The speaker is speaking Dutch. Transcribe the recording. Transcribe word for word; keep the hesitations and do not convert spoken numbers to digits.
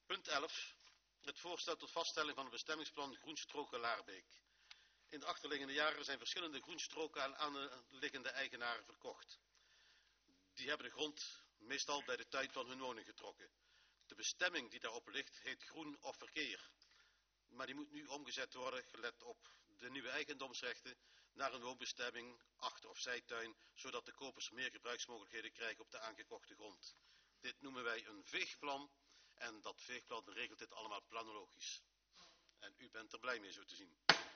Punt elf. Het voorstel tot vaststelling van het bestemmingsplan Groenstroken-Laarbeek. In de achterliggende jaren zijn verschillende groenstroken aan aanliggende eigenaren verkocht. Die hebben de grond meestal bij de tuin van hun woning getrokken. De bestemming die daarop ligt heet groen of verkeer. Maar die moet nu omgezet worden, gelet op de nieuwe eigendomsrechten, naar een woonbestemming, achter- of zijtuin, zodat de kopers meer gebruiksmogelijkheden krijgen op de aangekochte grond. Dit noemen wij een veegplan en dat veegplan regelt dit allemaal planologisch. En u bent er blij mee, zo te zien.